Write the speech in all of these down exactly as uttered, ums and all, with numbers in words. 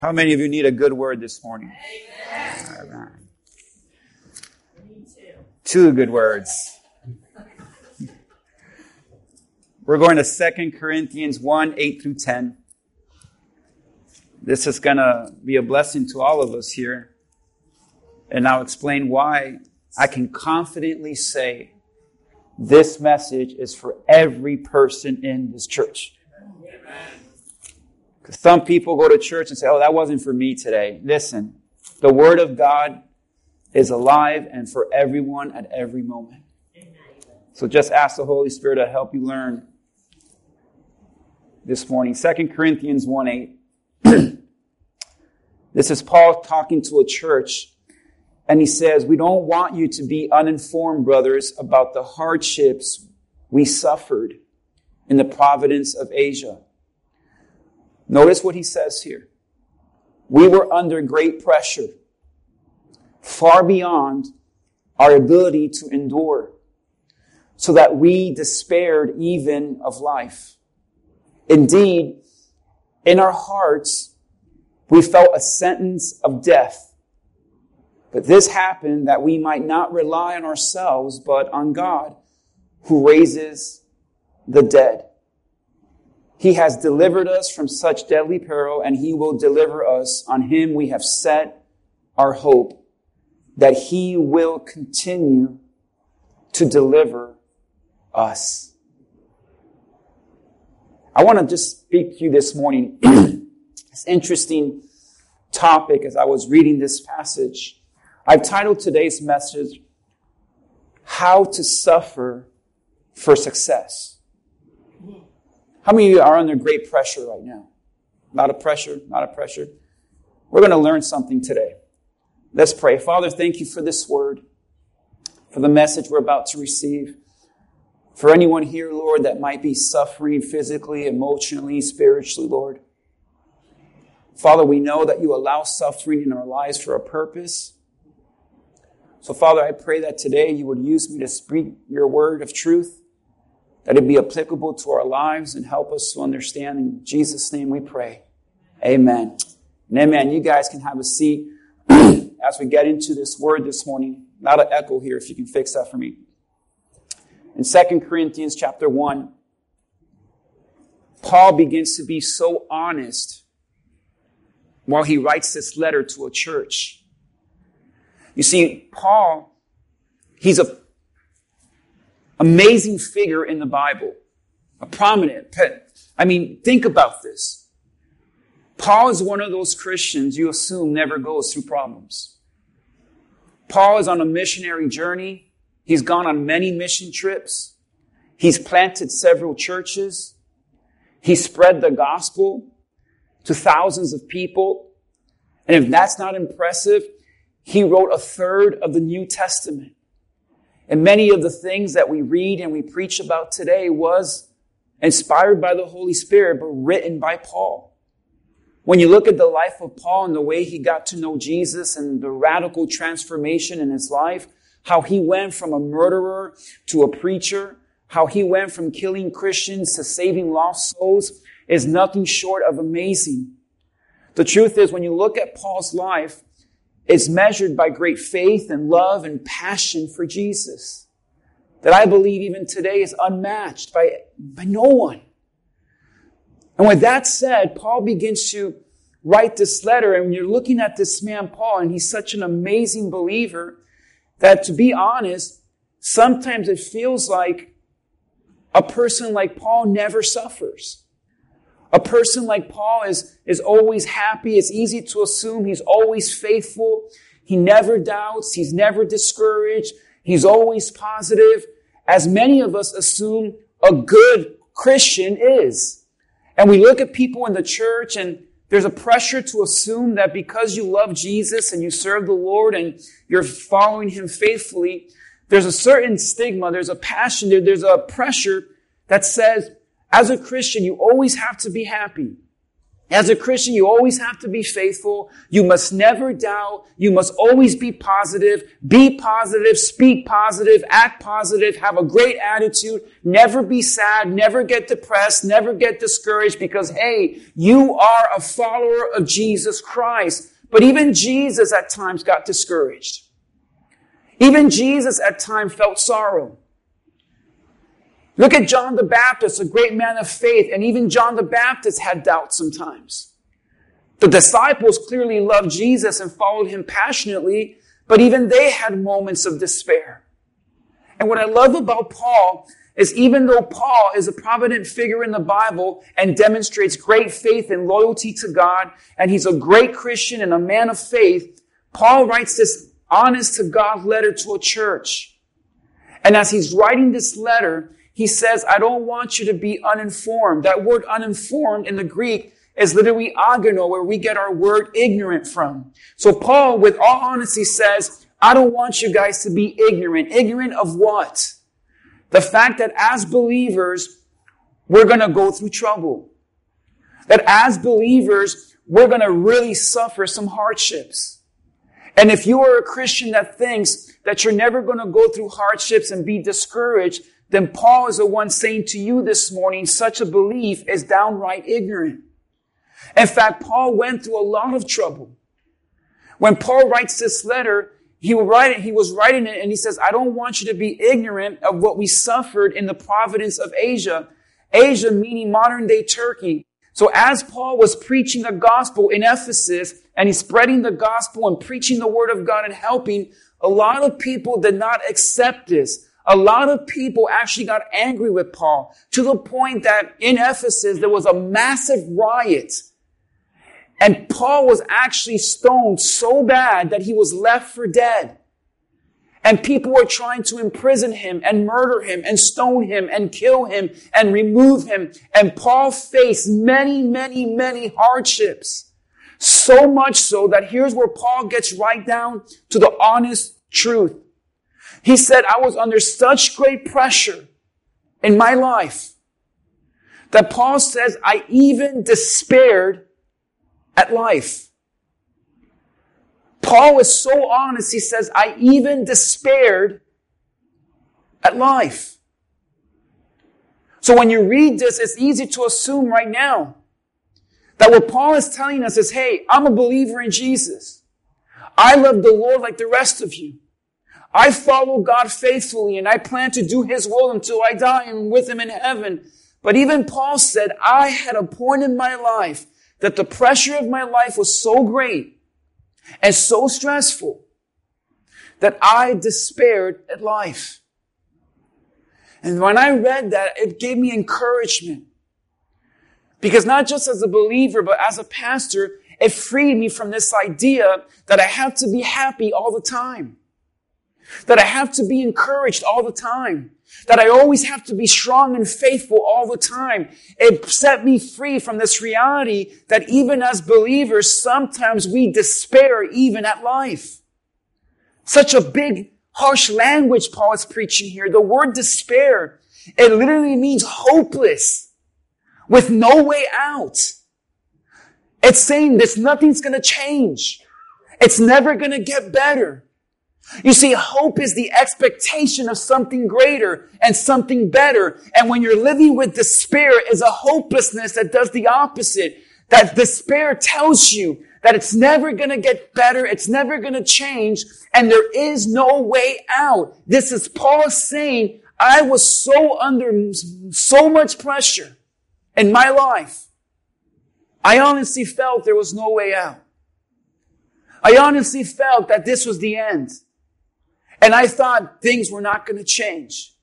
How many of you need a good word this morning? Amen. All right. Two good words. We're going to Second Corinthians one, eight through ten. This is going to be a blessing to all of us here. And I'll explain why I can confidently say this message is for every person in this church. Because some people go to church and say, oh, that wasn't for me today. Listen, the Word of God is alive and for everyone at every moment. So just ask the Holy Spirit to help you learn this morning. Second Corinthians one, eight. This is Paul talking to a church, and he says, we don't want you to be uninformed, brothers, about the hardships we suffered in the province of Asia. Notice what he says here. We were under great pressure, far beyond our ability to endure, so that we despaired even of life. Indeed, in our hearts, we felt a sentence of death. But this happened that we might not rely on ourselves, but on God, who raises the dead. He has delivered us from such deadly peril, and he will deliver us. On him we have set our hope, that he will continue to deliver us. I want to just speak to you this morning. It's an interesting topic as I was reading this passage. I've titled today's message, How to Suffer for Success. How many of you are under great pressure right now? Not a pressure, not a pressure. We're going to learn something today. Let's pray. Father, thank you for this word, for the message we're about to receive. For anyone here, Lord, that might be suffering physically, emotionally, spiritually, Lord. Father, we know that you allow suffering in our lives for a purpose. So, Father, I pray that today you would use me to speak your word of truth, that it be applicable to our lives and help us to understand. In Jesus' name we pray. Amen. And amen. You guys can have a seat as we get into this word this morning. Not an echo here, if you can fix that for me. In Second Corinthians chapter one, Paul begins to be so honest while he writes this letter to a church. You see, Paul, he's an amazing figure in the Bible, a prominent. I mean, think about this. Paul is one of those Christians you assume never goes through problems. Paul is on a missionary journey. He's gone on many mission trips. He's planted several churches. He spread the gospel to thousands of people. And if that's not impressive, he wrote a third of the New Testament. And many of the things that we read and we preach about today was inspired by the Holy Spirit, but written by Paul. When you look at the life of Paul and the way he got to know Jesus and the radical transformation in his life, how he went from a murderer to a preacher, how he went from killing Christians to saving lost souls, is nothing short of amazing. The truth is, when you look at Paul's life, it's measured by great faith and love and passion for Jesus, that I believe even today is unmatched by, by no one. And with that said, Paul begins to write this letter, and when you're looking at this man, Paul, and he's such an amazing believer, that to be honest, sometimes it feels like a person like Paul never suffers. A person like Paul is, is always happy. It's easy to assume he's always faithful. He never doubts. He's never discouraged. He's always positive, as many of us assume a good Christian is. And we look at people in the church, and there's a pressure to assume that because you love Jesus and you serve the Lord and you're following him faithfully, there's a certain stigma, there's a passion, there, there's a pressure that says, as a Christian, you always have to be happy. As a Christian, you always have to be faithful. You must never doubt. You must always be positive. Be positive, speak positive, act positive, have a great attitude. Never be sad, never get depressed, never get discouraged because, hey, you are a follower of Jesus Christ. But even Jesus at times got discouraged. Even Jesus at times felt sorrow. Look at John the Baptist, a great man of faith, and even John the Baptist had doubts sometimes. The disciples clearly loved Jesus and followed him passionately, but even they had moments of despair. And what I love about Paul is even though Paul is a prominent figure in the Bible and demonstrates great faith and loyalty to God, and he's a great Christian and a man of faith, Paul writes this honest to God letter to a church. And as he's writing this letter, he says, I don't want you to be uninformed. That word uninformed in the Greek is literally agano, where we get our word ignorant from. So Paul, with all honesty, says, I don't want you guys to be ignorant. Ignorant of what? The fact that as believers, we're going to go through trouble. That as believers, we're going to really suffer some hardships. And if you are a Christian that thinks that you're never going to go through hardships and be discouraged, then Paul is the one saying to you this morning, such a belief is downright ignorant. In fact, Paul went through a lot of trouble. When Paul writes this letter, he, will write it, he was writing it and he says, I don't want you to be ignorant of what we suffered in the province of Asia. Asia meaning modern day Turkey. So as Paul was preaching the gospel in Ephesus and he's spreading the gospel and preaching the word of God and helping, a lot of people did not accept this. A lot of people actually got angry with Paul to the point that in Ephesus there was a massive riot. And Paul was actually stoned so bad that he was left for dead. And people were trying to imprison him and murder him and stone him and kill him and remove him. And Paul faced many, many, many hardships. So much so that here's where Paul gets right down to the honest truth. He said, I was under such great pressure in my life that Paul says, I even despaired at life. Paul is so honest. He says, I even despaired at life. So when you read this, it's easy to assume right now that what Paul is telling us is, hey, I'm a believer in Jesus. I love the Lord like the rest of you. I follow God faithfully and I plan to do his will until I die and with him in heaven. But even Paul said, I had a point in my life that the pressure of my life was so great and so stressful that I despaired at life. And when I read that, it gave me encouragement. Because not just as a believer, but as a pastor, it freed me from this idea that I have to be happy all the time. That I have to be encouraged all the time. That I always have to be strong and faithful all the time. It set me free from this reality that even as believers, sometimes we despair even at life. Such a big, harsh language Paul is preaching here. The word despair, it literally means hopeless, with no way out. It's saying this, nothing's going to change. It's never going to get better. You see, hope is the expectation of something greater and something better. And when you're living with despair, is a hopelessness that does the opposite. That despair tells you that it's never going to get better, it's never going to change, and there is no way out. This is Paul saying, I was so under so much pressure in my life. I honestly felt there was no way out. I honestly felt that this was the end. And I thought things were not going to change.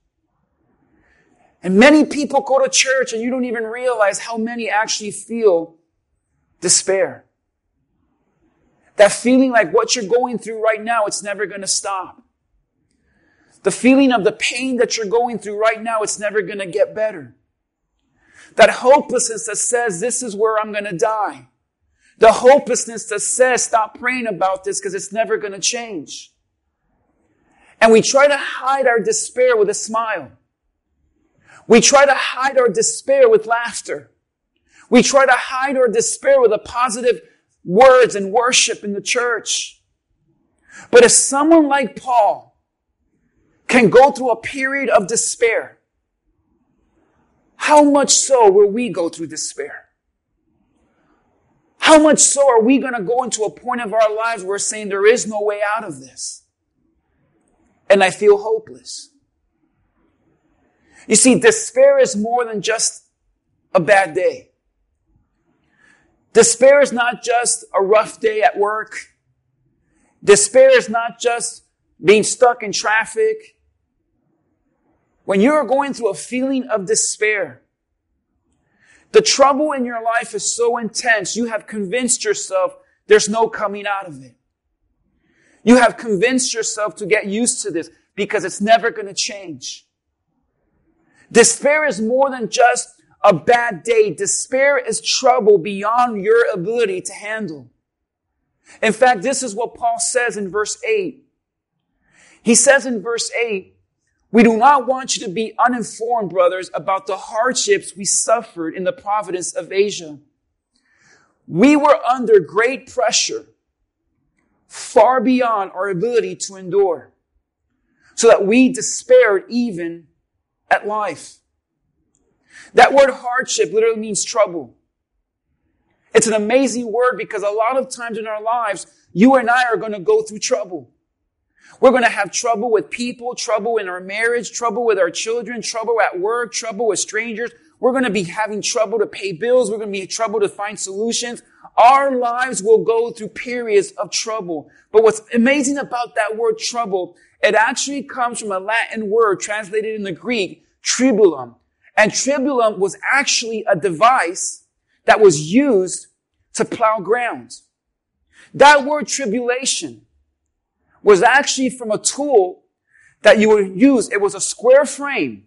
And many people go to church and you don't even realize how many actually feel despair. That feeling like what you're going through right now, it's never going to stop. The feeling of the pain that you're going through right now, it's never going to get better. That hopelessness that says, this is where I'm going to die. The hopelessness that says, stop praying about this because it's never going to change. And we try to hide our despair with a smile. We try to hide our despair with laughter. We try to hide our despair with the positive words and worship in the church. But if someone like Paul can go through a period of despair, how much so will we go through despair? How much so are we going to go into a point of our lives where we're saying there is no way out of this? And I feel hopeless. You see, despair is more than just a bad day. Despair is not just a rough day at work. Despair is not just being stuck in traffic. When you're going through a feeling of despair, the trouble in your life is so intense, you have convinced yourself there's no coming out of it. You have convinced yourself to get used to this because it's never going to change. Despair is more than just a bad day. Despair is trouble beyond your ability to handle. In fact, this is what Paul says in verse eight. He says in verse eight, we do not want you to be uninformed, brothers, about the hardships we suffered in the province of Asia. We were under great pressure, far beyond our ability to endure, so that we despaired even at life. That word hardship literally means trouble. It's an amazing word because a lot of times in our lives, you and I are going to go through trouble. We're going to have trouble with people, trouble in our marriage, trouble with our children, trouble at work, trouble with strangers. We're going to be having trouble to pay bills. We're going to be in trouble to find solutions. Our lives will go through periods of trouble. But what's amazing about that word trouble, it actually comes from a Latin word translated in the Greek, tribulum. And tribulum was actually a device that was used to plow ground. That word tribulation was actually from a tool that you would use. It was a square frame.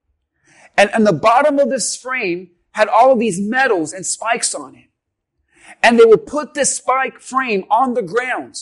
And, and the bottom of this frame had all of these metals and spikes on it. And they would put this spike frame on the ground.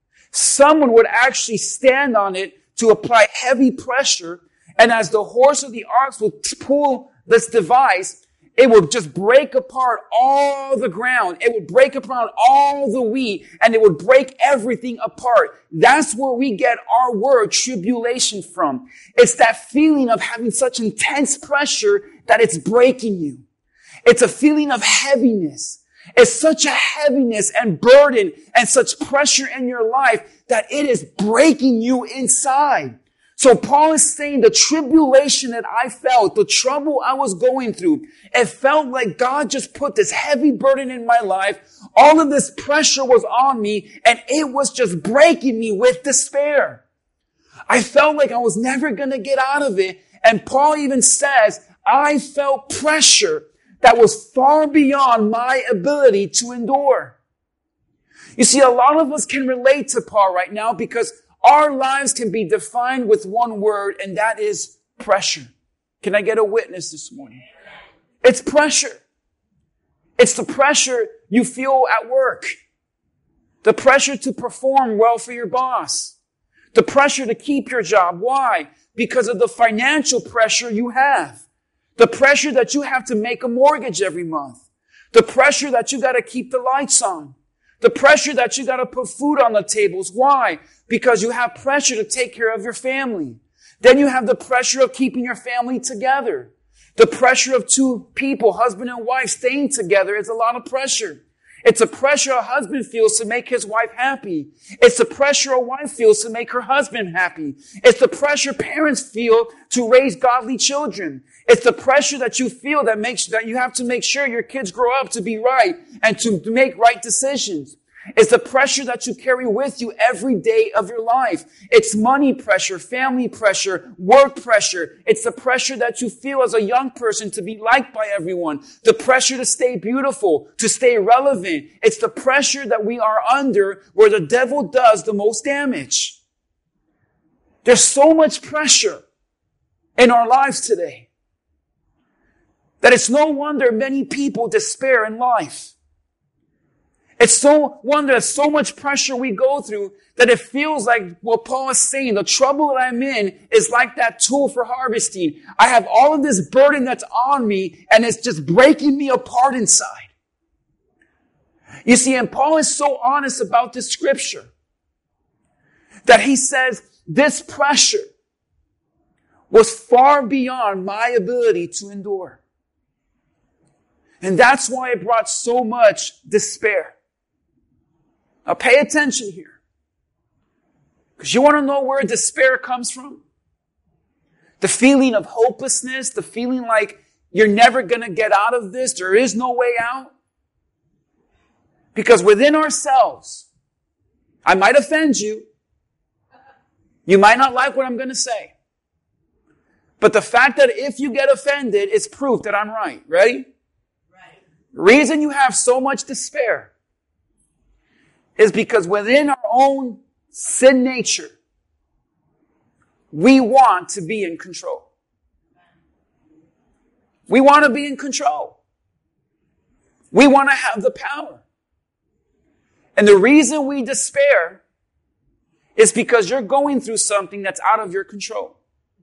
Someone would actually stand on it to apply heavy pressure. And as the horse or the ox would pull this device, it would just break apart all the ground. It would break apart all the wheat, and it would break everything apart. That's where we get our word tribulation from. It's that feeling of having such intense pressure that it's breaking you. It's a feeling of heaviness. It's such a heaviness and burden and such pressure in your life that it is breaking you inside. So Paul is saying the tribulation that I felt, the trouble I was going through, it felt like God just put this heavy burden in my life. All of this pressure was on me, and it was just breaking me with despair. I felt like I was never going to get out of it. And Paul even says, I felt pressure that was far beyond my ability to endure. You see, a lot of us can relate to Paul right now because our lives can be defined with one word, and that is pressure. Can I get a witness this morning? It's pressure. It's the pressure you feel at work. The pressure to perform well for your boss. The pressure to keep your job. Why? Because of the financial pressure you have. The pressure that you have to make a mortgage every month. The pressure that you got to keep the lights on. The pressure that you got to put food on the tables. Why? Because you have pressure to take care of your family. Then you have the pressure of keeping your family together. The pressure of two people, husband and wife, staying together is a lot of pressure. It's a pressure a husband feels to make his wife happy. It's the pressure a wife feels to make her husband happy. It's the pressure parents feel to raise godly children. It's the pressure that you feel that makes, that you have to make sure your kids grow up to be right and to make right decisions. It's the pressure that you carry with you every day of your life. It's money pressure, family pressure, work pressure. It's the pressure that you feel as a young person to be liked by everyone. The pressure to stay beautiful, to stay relevant. It's the pressure that we are under where the devil does the most damage. There's so much pressure in our lives today that it's no wonder many people despair in life. It's so wonder, there's so much pressure we go through that it feels like what Paul is saying, the trouble that I'm in is like that tool for harvesting. I have all of this burden that's on me and it's just breaking me apart inside. You see, and Paul is so honest about this scripture that he says this pressure was far beyond my ability to endure. And that's why it brought so much despair. Now pay attention here. Because you want to know where despair comes from? The feeling of hopelessness, the feeling like you're never going to get out of this, there is no way out. Because within ourselves, I might offend you. You might not like what I'm going to say. But the fact that if you get offended is proof that I'm right. Ready? Right. The reason you have so much despair is because within our own sin nature, we want to be in control. We want to be in control. We want to have the power. And the reason we despair is because you're going through something that's out of your control.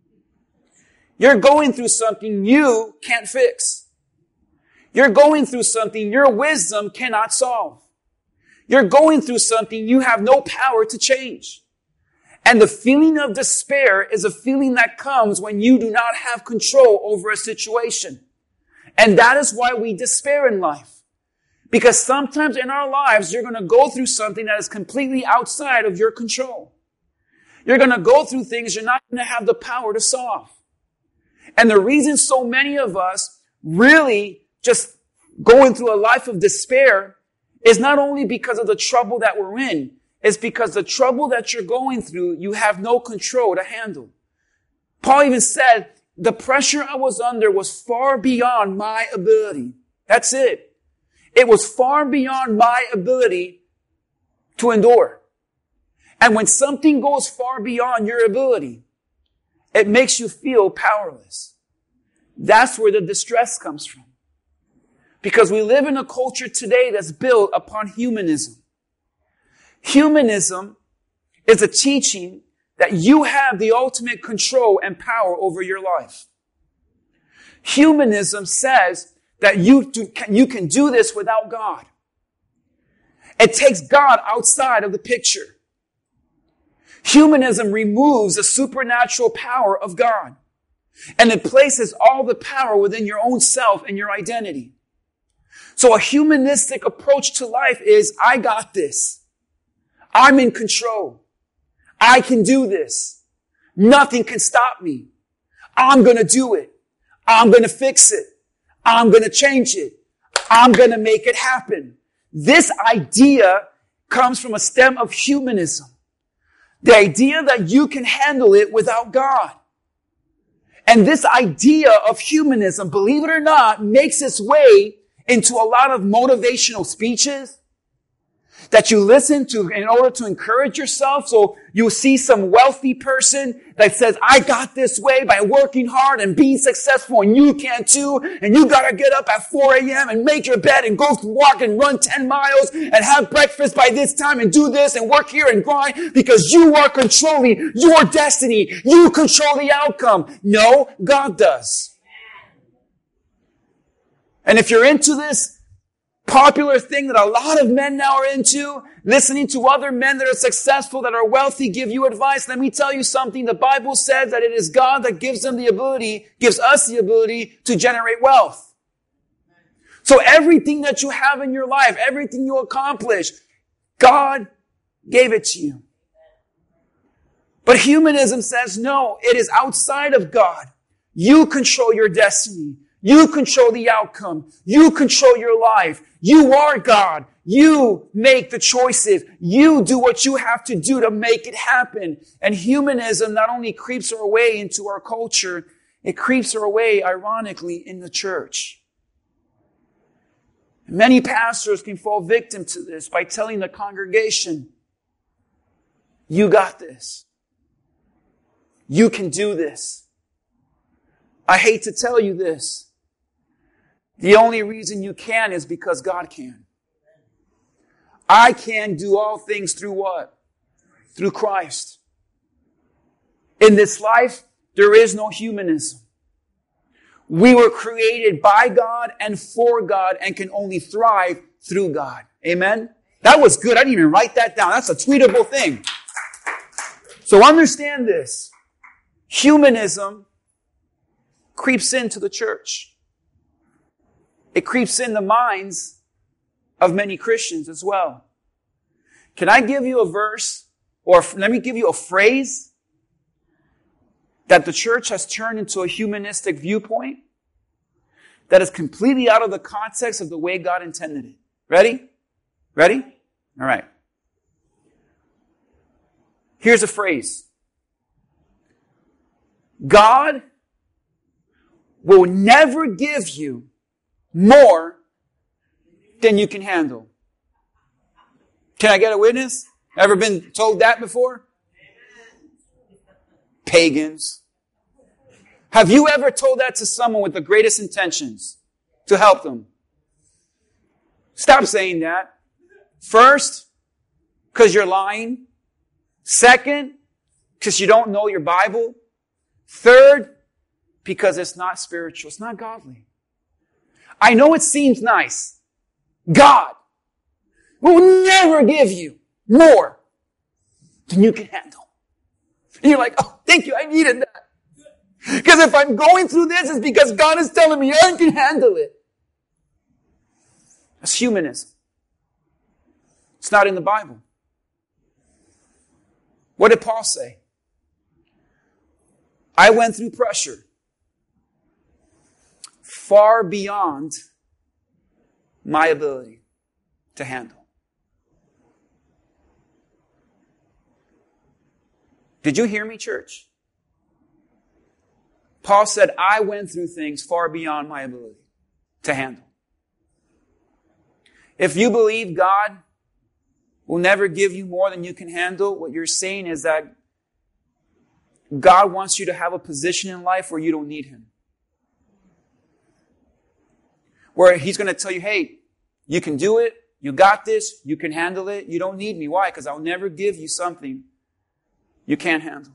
You're going through something you can't fix. You're going through something your wisdom cannot solve. You're going through something you have no power to change. And the feeling of despair is a feeling that comes when you do not have control over a situation. And that is why we despair in life. Because sometimes in our lives, you're going to go through something that is completely outside of your control. You're going to go through things you're not going to have the power to solve. And the reason so many of us really just going through a life of despair is not only because of the trouble that we're in, it's because the trouble that you're going through, you have no control to handle. Paul even said, the pressure I was under was far beyond my ability. That's it. It was far beyond my ability to endure. And when something goes far beyond your ability, it makes you feel powerless. That's where the distress comes from. Because we live in a culture today that's built upon humanism. Humanism is a teaching that you have the ultimate control and power over your life. Humanism says that you, do, you can do this without God. It takes God outside of the picture. Humanism removes the supernatural power of God, and it places all the power within your own self and your identity. So a humanistic approach to life is, I got this. I'm in control. I can do this. Nothing can stop me. I'm going to do it. I'm going to fix it. I'm going to change it. I'm going to make it happen. This idea comes from a stem of humanism. The idea that you can handle it without God. And this idea of humanism, believe it or not, makes its way into a lot of motivational speeches that you listen to in order to encourage yourself. So you see some wealthy person that says, I got this way by working hard and being successful, and you can too. And you gotta get up at four a.m. and make your bed and go walk and run ten miles and have breakfast by this time and do this and work here and grind because you are controlling your destiny. You control the outcome. No, God does. And if you're into this popular thing that a lot of men now are into, listening to other men that are successful, that are wealthy, give you advice, let me tell you something. The Bible says that it is God that gives them the ability, gives us the ability to generate wealth. So everything that you have in your life, everything you accomplish, God gave it to you. But humanism says, no, it is outside of God. You control your destiny. You control the outcome. You control your life. You are God. You make the choices. You do what you have to do to make it happen. And humanism not only creeps our way into our culture, it creeps our way, ironically, in the church. Many pastors can fall victim to this by telling the congregation, you got this. You can do this. I hate to tell you this. The only reason you can is because God can. I can do all things through what? Through Christ. In this life, there is no humanism. We were created by God and for God and can only thrive through God. Amen? That was good. I didn't even write that down. That's a tweetable thing. So understand this. Humanism creeps into the church. It creeps in the minds of many Christians as well. Can I give you a verse, or let me give you a phrase that the church has turned into a humanistic viewpoint that is completely out of the context of the way God intended it? Ready? Ready? All right. Here's a phrase. God will never give you more than you can handle. Can I get a witness? Ever been told that before? Pagans. Have you ever told that to someone with the greatest intentions to help them? Stop saying that. First, because you're lying. Second, because you don't know your Bible. Third, because it's not spiritual. It's not godly. I know it seems nice. God will never give you more than you can handle. And you're like, oh, thank you, I needed that. Because if I'm going through this, it's because God is telling me I can handle it. That's humanism. It's not in the Bible. What did Paul say? I went through pressure far beyond my ability to handle. Did you hear me, church? Paul said, I went through things far beyond my ability to handle. If you believe God will never give you more than you can handle, what you're saying is that God wants you to have a position in life where you don't need Him. Where He's going to tell you, hey, you can do it. You got this. You can handle it. You don't need me. Why? Because I'll never give you something you can't handle.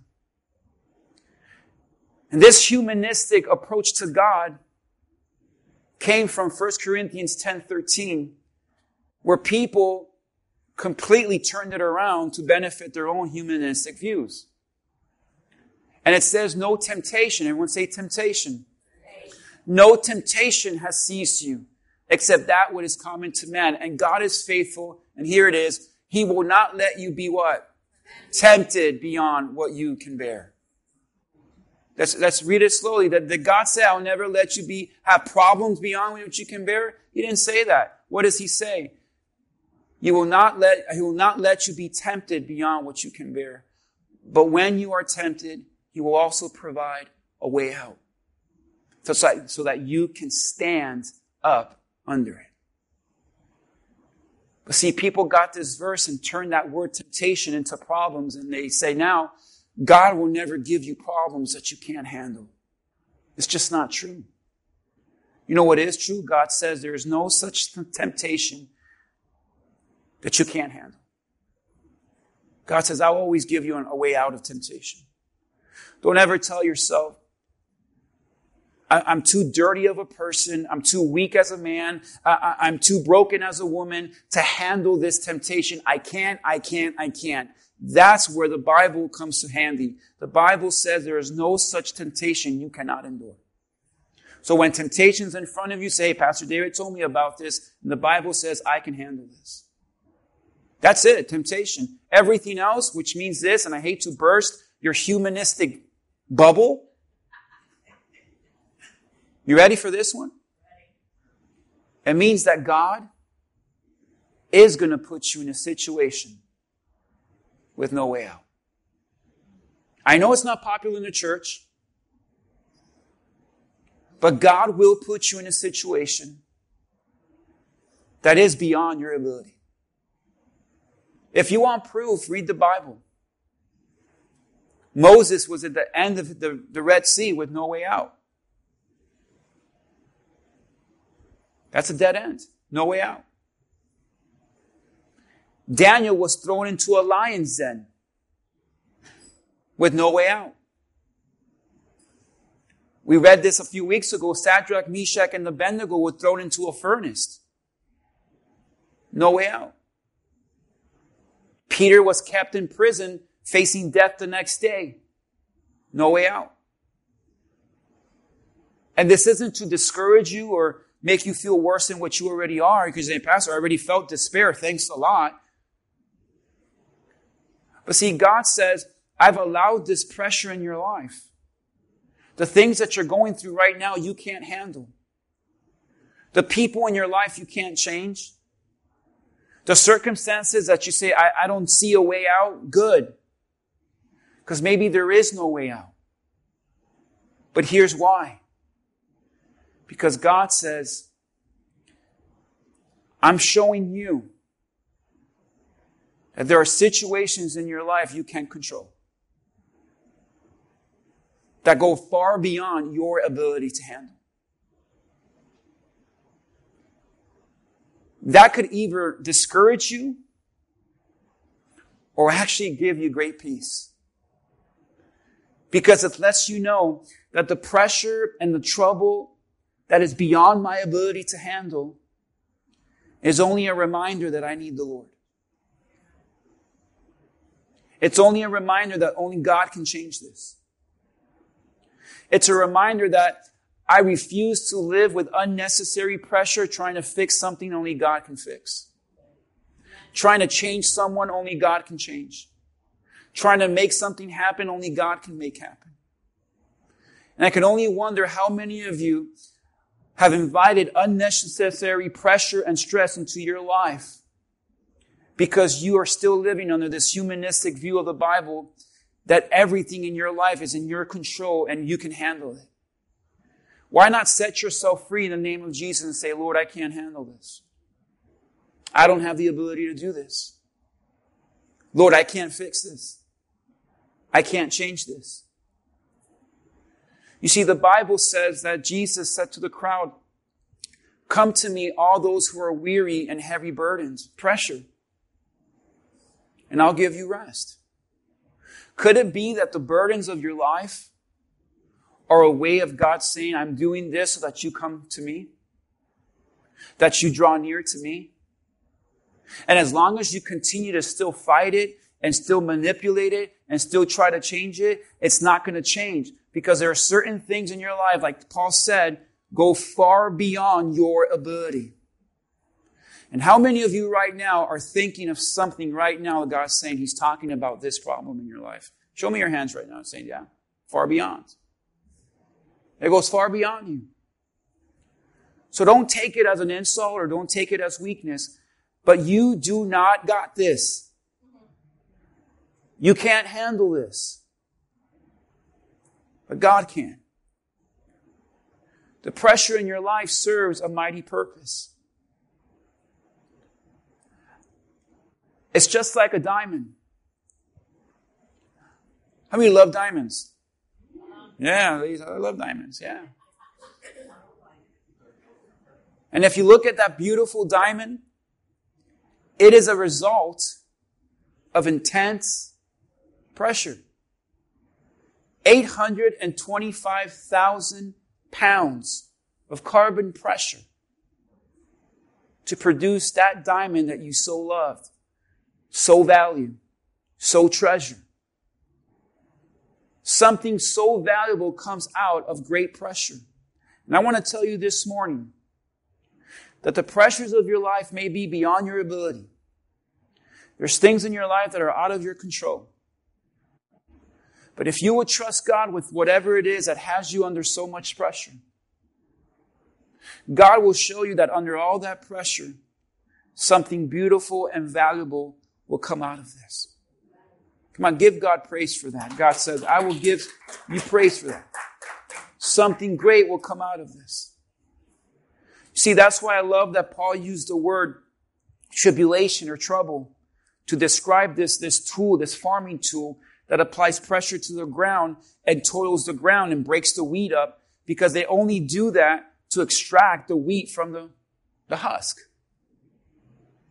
And this humanistic approach to God came from First Corinthians ten thirteen, where people completely turned it around to benefit their own humanistic views. And it says, no temptation. Everyone say temptation. No temptation has seized you, except that what is common to man. And God is faithful. And here it is. He will not let you be what? Tempted beyond what you can bear. Let's, let's read it slowly. That, that God said, I'll never let you be have problems beyond what you can bear. He didn't say that. What does He say? You will not let, He will not let you be tempted beyond what you can bear. But when you are tempted, He will also provide a way out. So, so that you can stand up under it. But see, people got this verse and turned that word temptation into problems, and they say now, God will never give you problems that you can't handle. It's just not true. You know what is true? God says there is no such temptation that you can't handle. God says, I'll always give you a way out of temptation. Don't ever tell yourself, I'm too dirty of a person. I'm too weak as a man. I'm too broken as a woman to handle this temptation. I can't, I can't, I can't. That's where the Bible comes to handy. The Bible says there is no such temptation you cannot endure. So when temptation's in front of you, say, hey, Pastor David told me about this, and the Bible says I can handle this. That's it, temptation. Everything else, which means this, and I hate to burst your humanistic bubble. You ready for this one? It means that God is going to put you in a situation with no way out. I know it's not popular in the church, but God will put you in a situation that is beyond your ability. If you want proof, read the Bible. Moses was at the end of the, the Red Sea with no way out. That's a dead end. No way out. Daniel was thrown into a lion's den with no way out. We read this a few weeks ago. Shadrach, Meshach, and Abednego were thrown into a furnace. No way out. Peter was kept in prison, facing death the next day. No way out. And this isn't to discourage you or make you feel worse than what you already are, because you say, Pastor, I already felt despair. Thanks a lot. But see, God says, I've allowed this pressure in your life. The things that you're going through right now, you can't handle. The people in your life you can't change. The circumstances that you say, I, I don't see a way out, good. Because maybe there is no way out. But here's why. Because God says, I'm showing you that there are situations in your life you can't control, that go far beyond your ability to handle. That could either discourage you or actually give you great peace. Because it lets you know that the pressure and the trouble that is beyond my ability to handle is only a reminder that I need the Lord. It's only a reminder that only God can change this. It's a reminder that I refuse to live with unnecessary pressure trying to fix something only God can fix. Trying to change someone only God can change. Trying to make something happen only God can make happen. And I can only wonder how many of you have invited unnecessary pressure and stress into your life because you are still living under this humanistic view of the Bible that everything in your life is in your control and you can handle it. Why not set yourself free in the name of Jesus and say, Lord, I can't handle this. I don't have the ability to do this. Lord, I can't fix this. I can't change this. You see, the Bible says that Jesus said to the crowd, come to me, all those who are weary and heavy burdens, pressure, and I'll give you rest. Could it be that the burdens of your life are a way of God saying, I'm doing this so that you come to me, that you draw near to me? And as long as you continue to still fight it and still manipulate it and still try to change it, it's not going to change, because there are certain things in your life, like Paul said, go far beyond your ability. And how many of you right now are thinking of something right now that God's saying He's talking about this problem in your life? Show me your hands right now saying, yeah, far beyond. It goes far beyond you. So don't take it as an insult or don't take it as weakness, but you do not got this. You can't handle this. But God can. The pressure in your life serves a mighty purpose. It's just like a diamond. How many love diamonds? Yeah, I love diamonds, yeah. And if you look at that beautiful diamond, it is a result of intense pressure. eight hundred twenty-five thousand pounds of carbon pressure to produce that diamond that you so loved, so value, so treasure. Something so valuable comes out of great pressure. And I want to tell you this morning that the pressures of your life may be beyond your ability. There's things in your life that are out of your control. But if you would trust God with whatever it is that has you under so much pressure, God will show you that under all that pressure, something beautiful and valuable will come out of this. Come on, give God praise for that. God says, I will give you praise for that. Something great will come out of this. See, that's why I love that Paul used the word tribulation or trouble to describe this, this tool, this farming tool that applies pressure to the ground and toils the ground and breaks the wheat up, because they only do that to extract the wheat from the, the husk.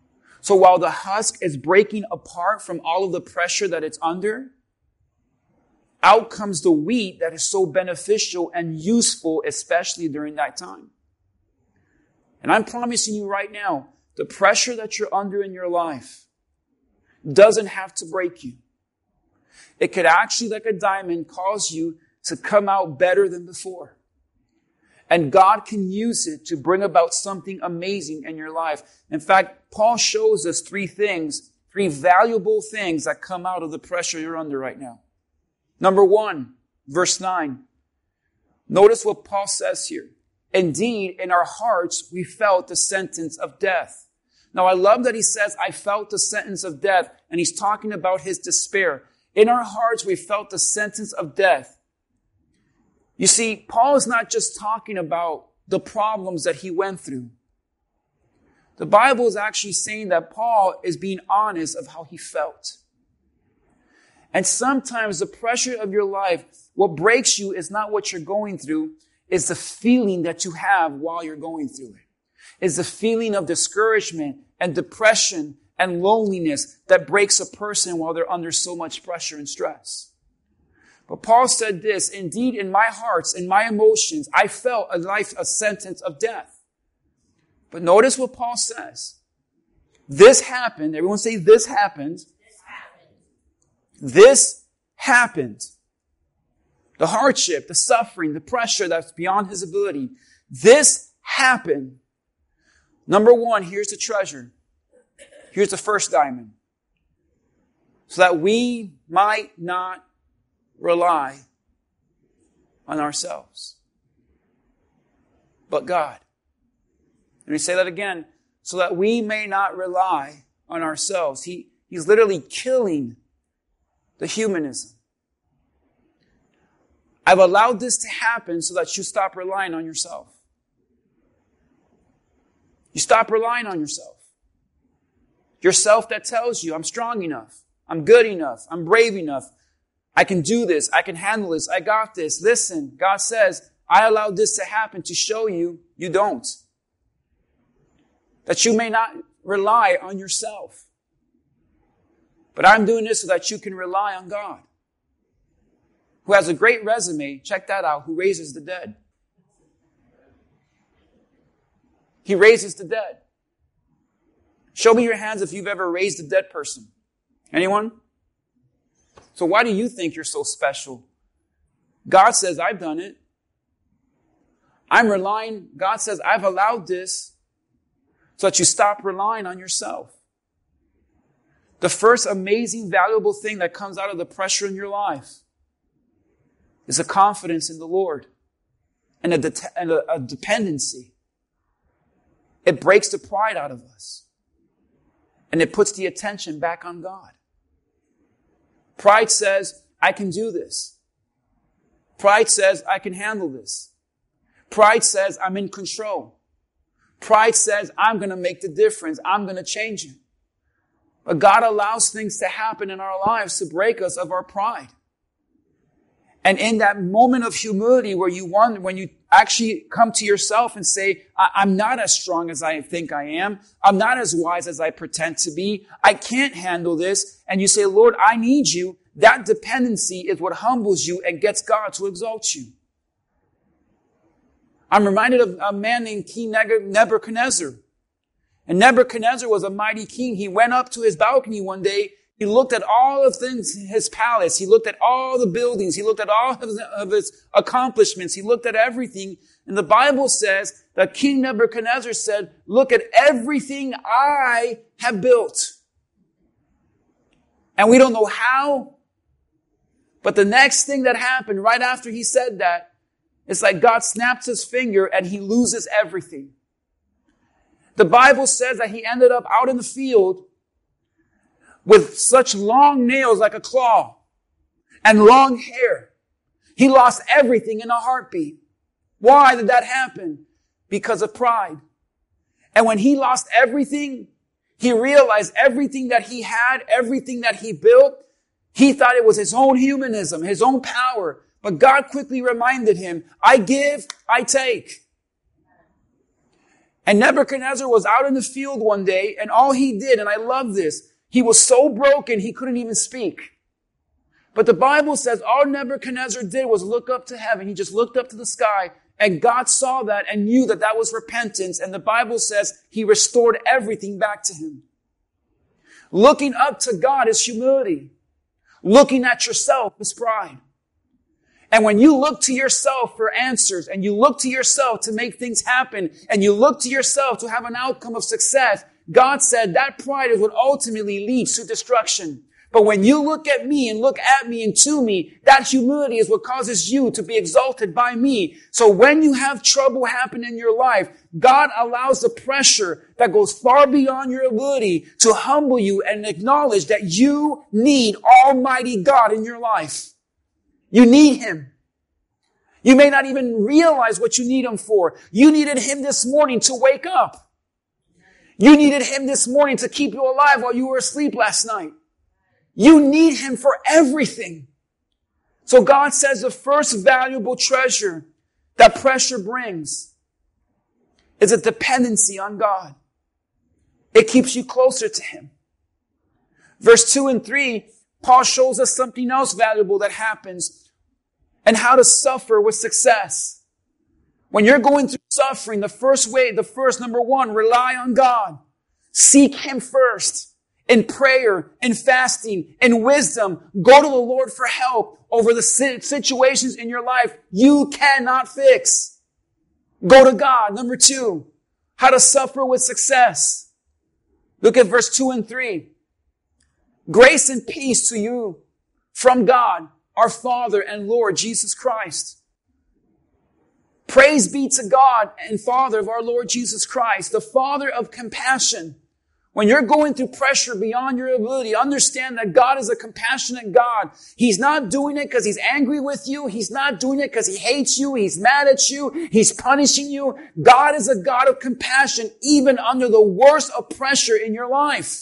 So while the husk is breaking apart from all of the pressure that it's under, out comes the wheat that is so beneficial and useful, especially during that time. And I'm promising you right now, the pressure that you're under in your life doesn't have to break you. It could actually, like a diamond, cause you to come out better than before. And God can use it to bring about something amazing in your life. In fact, Paul shows us three things, three valuable things that come out of the pressure you're under right now. Number one, verse nine. Notice what Paul says here. Indeed, in our hearts, we felt the sentence of death. Now, I love that he says, I felt the sentence of death, and he's talking about his despair. In our hearts, we felt the sentence of death. You see, Paul is not just talking about the problems that he went through. The Bible is actually saying that Paul is being honest of how he felt. And sometimes the pressure of your life, what breaks you is not what you're going through, it's the feeling that you have while you're going through it. It's the feeling of discouragement and depression and loneliness that breaks a person while they're under so much pressure and stress. But Paul said this, indeed, in my hearts, in my emotions, I felt a life, a sentence of death. But notice what Paul says. This happened. Everyone say, this happened. This happened. This happened. The hardship, the suffering, the pressure that's beyond his ability. This happened. Number one, here's the treasure. Here's the first diamond. So that we might not rely on ourselves, but God. Let me say that again. So that we may not rely on ourselves. He, he's literally killing the humanism. I've allowed this to happen so that you stop relying on yourself. You stop relying on yourself. Yourself that tells you, I'm strong enough. I'm good enough. I'm brave enough. I can do this. I can handle this. I got this. Listen, God says, I allowed this to happen to show you you don't. That you may not rely on yourself. But I'm doing this so that you can rely on God. Who has a great resume, check that out, who raises the dead. He raises the dead. Show me your hands if you've ever raised a dead person. Anyone? So why do you think you're so special? God says, I've done it. I'm relying, God says, I've allowed this so that you stop relying on yourself. The first amazing, valuable thing that comes out of the pressure in your life is a confidence in the Lord and a, de- and a, a dependency. It breaks the pride out of us. And it puts the attention back on God. Pride says, I can do this. Pride says, I can handle this. Pride says, I'm in control. Pride says, I'm going to make the difference. I'm going to change it. But God allows things to happen in our lives to break us of our pride. And in that moment of humility where you want, when you actually come to yourself and say, I- I'm not as strong as I think I am. I'm not as wise as I pretend to be. I can't handle this. And you say, Lord, I need you. That dependency is what humbles you and gets God to exalt you. I'm reminded of a man named King Nebuchadnezzar. And Nebuchadnezzar was a mighty king. He went up to his balcony one day. He looked at all of things, his palace. He looked at all the buildings. He looked at all of his, of his accomplishments. He looked at everything. And the Bible says that King Nebuchadnezzar said, look at everything I have built. And we don't know how, but the next thing that happened right after he said that, it's like God snaps his finger and he loses everything. The Bible says that he ended up out in the field with such long nails like a claw and long hair. He lost everything in a heartbeat. Why did that happen? Because of pride. And when he lost everything, he realized everything that he had, everything that he built, he thought it was his own humanism, his own power. But God quickly reminded him, I give, I take. And Nebuchadnezzar was out in the field one day, and all he did, and I love this, he was so broken he couldn't even speak. But the Bible says all Nebuchadnezzar did was look up to heaven. He just looked up to the sky, and God saw that and knew that that was repentance. And the Bible says he restored everything back to him. Looking up to God is humility. Looking at yourself is pride. And when you look to yourself for answers, and you look to yourself to make things happen, and you look to yourself to have an outcome of success, God said that pride is what ultimately leads to destruction. But when you look at me and look at me and to me, that humility is what causes you to be exalted by me. So when you have trouble happen in your life, God allows the pressure that goes far beyond your ability to humble you and acknowledge that you need Almighty God in your life. You need Him. You may not even realize what you need Him for. You needed Him this morning to wake up. You needed Him this morning to keep you alive while you were asleep last night. You need Him for everything. So God says the first valuable treasure that pressure brings is a dependency on God. It keeps you closer to Him. Verse two and three, Paul shows us something else valuable that happens and how to suffer with success. When you're going through suffering, the first way, the first number one, rely on God. Seek Him first in prayer, in fasting, in wisdom. Go to the Lord for help over the situations in your life you cannot fix. Go to God. Number two, how to suffer with success. Look at verse two and three. Grace and peace to you from God, our Father and Lord Jesus Christ. Praise be to God and Father of our Lord Jesus Christ, the Father of compassion. When you're going through pressure beyond your ability, understand that God is a compassionate God. He's not doing it because He's angry with you. He's not doing it because He hates you. He's mad at you. He's punishing you. God is a God of compassion, even under the worst of pressure in your life.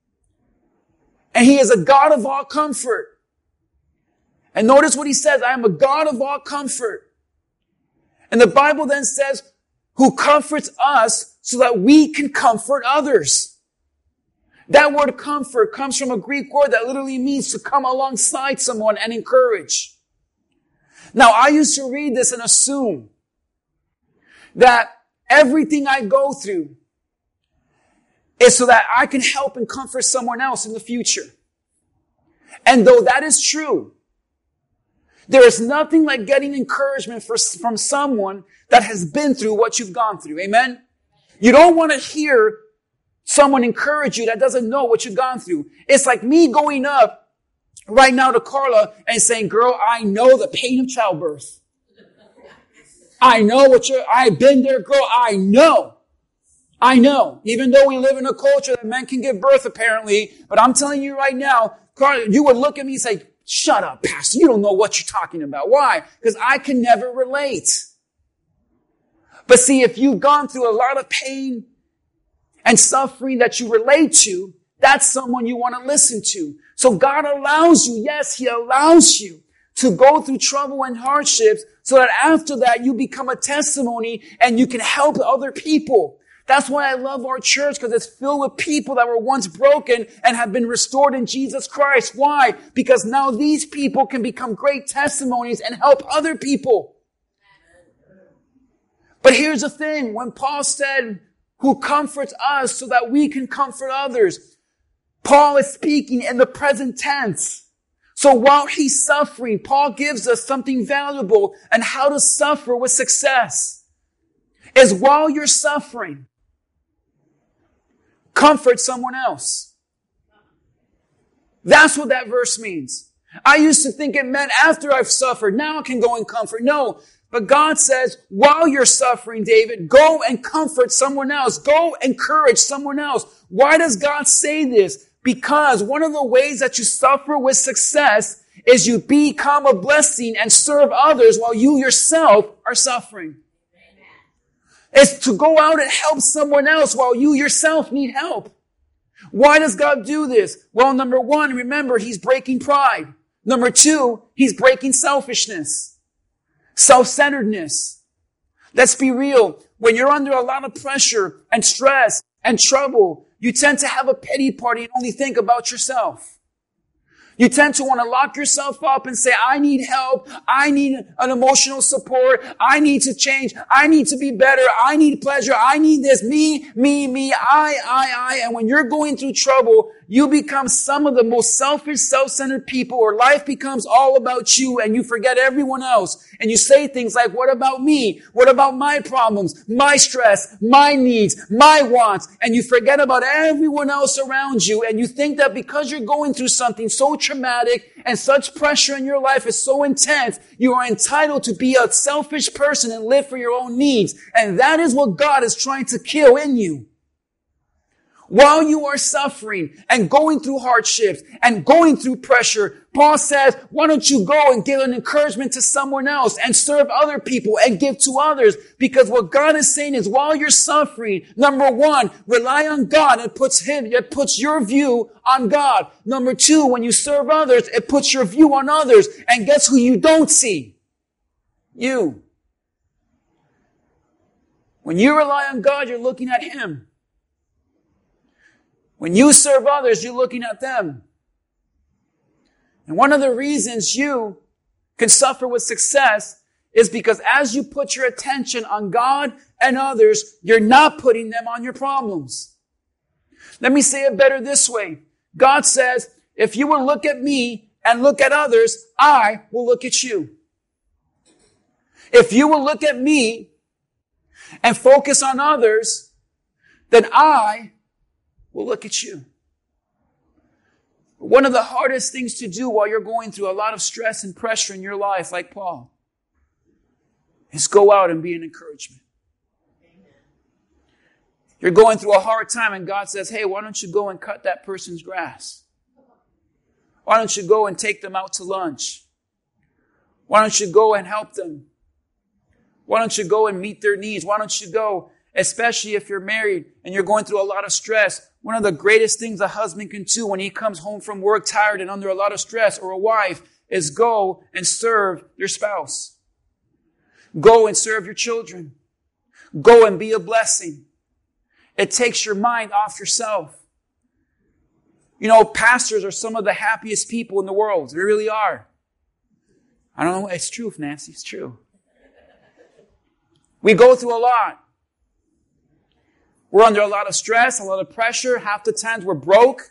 And He is a God of all comfort. And notice what He says, I am a God of all comfort. And the Bible then says, who comforts us so that we can comfort others. That word comfort comes from a Greek word that literally means to come alongside someone and encourage. Now, I used to read this and assume that everything I go through is so that I can help and comfort someone else in the future. And though that is true, there is nothing like getting encouragement for, from someone that has been through what you've gone through. Amen? You don't want to hear someone encourage you that doesn't know what you've gone through. It's like me going up right now to Carla and saying, girl, I know the pain of childbirth. I know what you're, I've been there, girl. I know. I know. Even though we live in a culture that men can give birth apparently, but I'm telling you right now, Carla, you would look at me and say, shut up, Pastor. You don't know what you're talking about. Why? Because I can never relate. But see, if you've gone through a lot of pain and suffering that you relate to, that's someone you want to listen to. So God allows you, yes, He allows you to go through trouble and hardships so that after that you become a testimony and you can help other people. That's why I love our church, because it's filled with people that were once broken and have been restored in Jesus Christ. Why? Because now these people can become great testimonies and help other people. But here's the thing. When Paul said, who comforts us so that we can comfort others, Paul is speaking in the present tense. So while he's suffering, Paul gives us something valuable and how to suffer with success. Is while you're suffering, comfort someone else. That's what that verse means. I used to think it meant after I've suffered, now I can go and comfort. No. But God says, while you're suffering, David, go and comfort someone else. Go encourage someone else. Why does God say this? Because one of the ways that you suffer with success is you become a blessing and serve others while you yourself are suffering. It's to go out and help someone else while you yourself need help. Why does God do this? Well, number one, remember, He's breaking pride. Number two, He's breaking selfishness. Self-centeredness. Let's be real. when you're under a lot of pressure and stress and trouble, you tend to have a pity party and only think about yourself. You tend to want to lock yourself up and say, I need help. I need an emotional support. I need to change. I need to be better. I need pleasure. I need this. Me, me, me, I, I, I. And when you're going through trouble, you become some of the most selfish, self-centered people, or life becomes all about you and you forget everyone else. And you say things like, what about me? What about my problems, my stress, my needs, my wants? And you forget about everyone else around you. And you think that because you're going through something so traumatic and such pressure in your life is so intense, you are entitled to be a selfish person and live for your own needs. And that is what God is trying to kill in you. While you are suffering and going through hardships and going through pressure, Paul says, why don't you go and give an encouragement to someone else and serve other people and give to others? Because what God is saying is while you're suffering, number one, rely on God. It puts him, it puts your view on God. Number two, when you serve others, it puts your view on others. And guess who you don't see? You. When you rely on God, you're looking at him. When you serve others, you're looking at them. And one of the reasons you can suffer with success is because as you put your attention on God and others, you're not putting them on your problems. Let me say it better this way. God says, if you will look at me and look at others, I will look at you. If you will look at me and focus on others, then I will look at you. One of the hardest things to do while you're going through a lot of stress and pressure in your life, like Paul, is go out and be an encouragement. You're going through a hard time and God says, hey, why don't you go and cut that person's grass? Why don't you go and take them out to lunch? Why don't you go and help them? Why don't you go and meet their needs? Why don't you go, especially if you're married and you're going through a lot of stress? One of the greatest things a husband can do when he comes home from work tired and under a lot of stress, or a wife, is go and serve your spouse. Go and serve your children. Go and be a blessing. It takes your mind off yourself. You know, pastors are some of the happiest people in the world. They really are. I don't know. It's true, Nancy. It's true. We go through a lot. We're under a lot of stress, a lot of pressure. Half the times we're broke.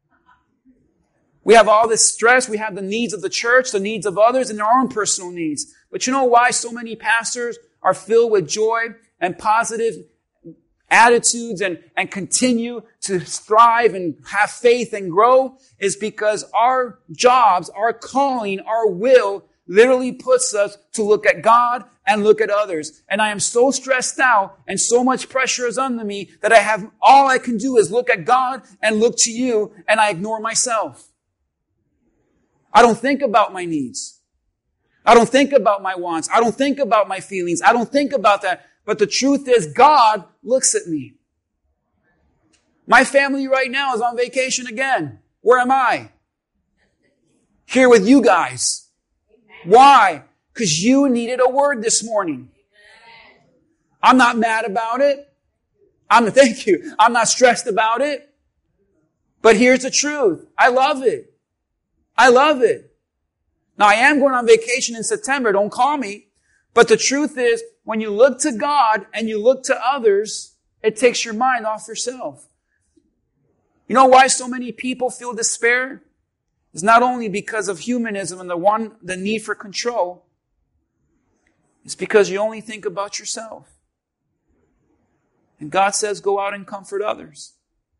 We have all this stress. We have the needs of the church, the needs of others, and our own personal needs. But you know why so many pastors are filled with joy and positive attitudes and, and continue to thrive and have faith and grow? Is because our jobs, our calling, our will literally puts us to look at God and look at others. And I am so stressed out and so much pressure is under me that I have, all I can do is look at God and look to you, and I ignore myself. I don't think about my needs. I don't think about my wants. I don't think about my feelings. I don't think about that. But the truth is, God looks at me. My family right now is on vacation again. Where am I? Here with you guys. Why? Because you needed a word this morning. I'm not mad about it. I'm, thank you. I'm not stressed about it. But here's the truth. I love it. I love it. Now, I am going on vacation in September. Don't call me. But the truth is, when you look to God and you look to others, it takes your mind off yourself. You know why so many people feel despair? It's not only because of humanism and the one, the need for control. It's because you only think about yourself. And God says, go out and comfort others.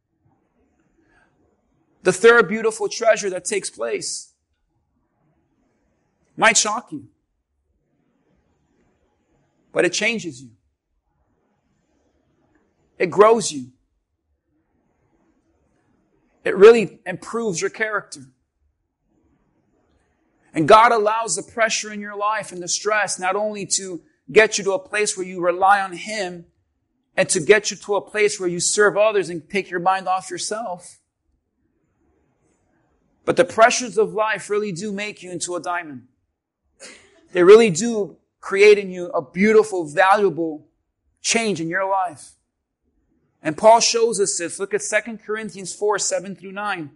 The third beautiful treasure that takes place might shock you, but it changes you. It grows you. It really improves your character. And God allows the pressure in your life and the stress not only to get you to a place where you rely on Him and to get you to a place where you serve others and take your mind off yourself, but the pressures of life really do make you into a diamond. They really do create in you a beautiful, valuable change in your life. And Paul shows us this. Look at Second Corinthians four, seven through nine.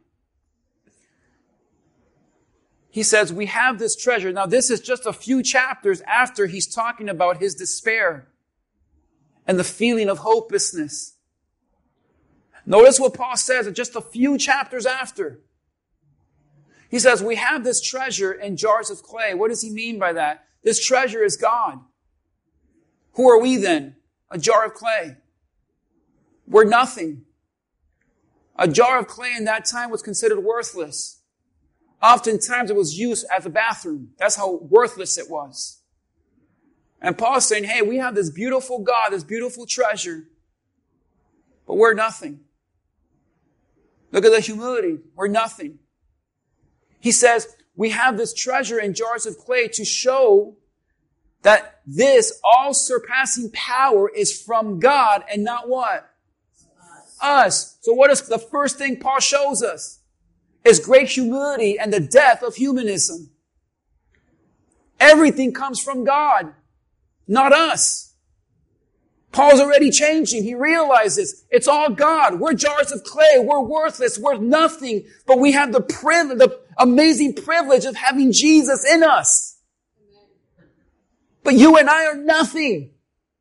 He says, we have this treasure. Now, this is just a few chapters after he's talking about his despair and the feeling of hopelessness. Notice what Paul says just a few chapters after. He says, we have this treasure in jars of clay. What does he mean by that? This treasure is God. Who are we then? A jar of clay. We're nothing. A jar of clay in that time was considered worthless. Oftentimes it was used as a bathroom. That's how worthless it was. And Paul's saying, hey, we have this beautiful God, this beautiful treasure, but we're nothing. Look at the humility. We're nothing. He says, we have this treasure in jars of clay to show that this all-surpassing power is from God and not what? Us. Us. So what is the first thing Paul shows us? Is great humility and the death of humanism. Everything comes from God, not us. Paul's already changing. He realizes it's all God. We're jars of clay. We're worthless. We're nothing. But we have the privilege, the amazing privilege of having Jesus in us. But you and I are nothing.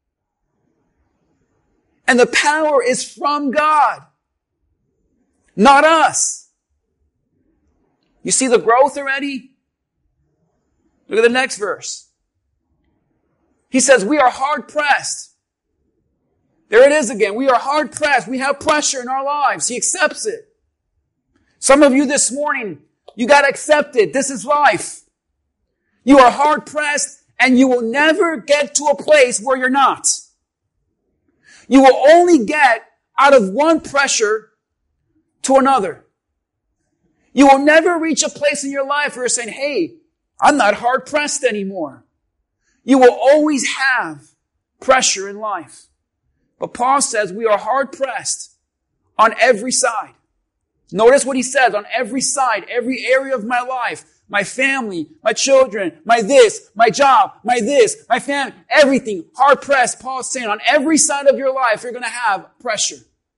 And the power is from God, not us. You see the growth already? Look at the next verse. He says, we are hard pressed. There it is again. We are hard pressed. We have pressure in our lives. He accepts it. Some of you this morning, you got to accept it. This is life. You are hard pressed and you will never get to a place where you're not. You will only get out of one pressure to another. You will never reach a place in your life where you're saying, hey, I'm not hard pressed anymore. You will always have pressure in life. But Paul says we are hard pressed on every side. Notice what he says, on every side, every area of my life, my family, my children, my this, my job, my this, my family, everything hard pressed. Paul's saying on every side of your life, you're going to have pressure.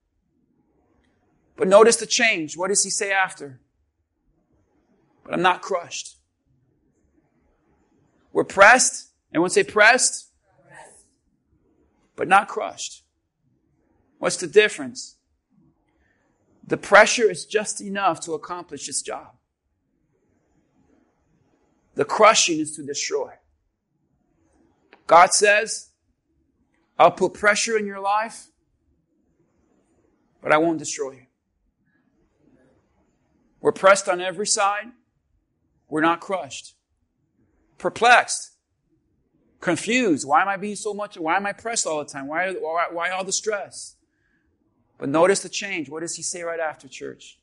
But notice the change. What does he say after? But I'm not crushed. We're pressed. Everyone say pressed? Pressed. But not crushed. What's the difference? The pressure is just enough to accomplish its job. The crushing is to destroy. God says, I'll put pressure in your life, but I won't destroy you. We're pressed on every side. We're not crushed. Perplexed. Confused. Why am I being so much? Why am I pressed all the time? Why, why, why all the stress? But notice the change. What does he say right after, church?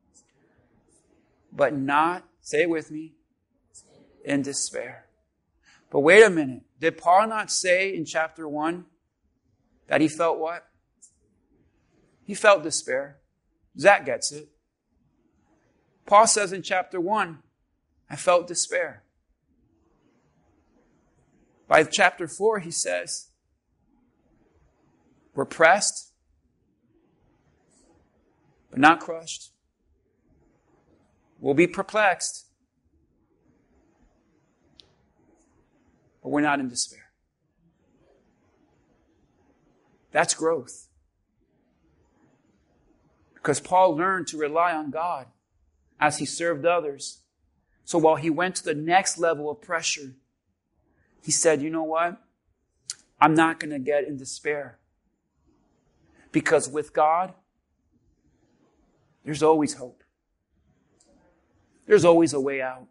But not, say it with me, in despair. But wait a minute. Did Paul not say in chapter one that he felt what? He felt despair. Zach gets it. Paul says in chapter one, I felt despair. By chapter four, he says, we're pressed, but not crushed. We'll be perplexed, but we're not in despair. That's growth. Because Paul learned to rely on God as he served others. So while he went to the next level of pressure, he said, you know what? I'm not going to get in despair. Because with God, there's always hope. There's always a way out.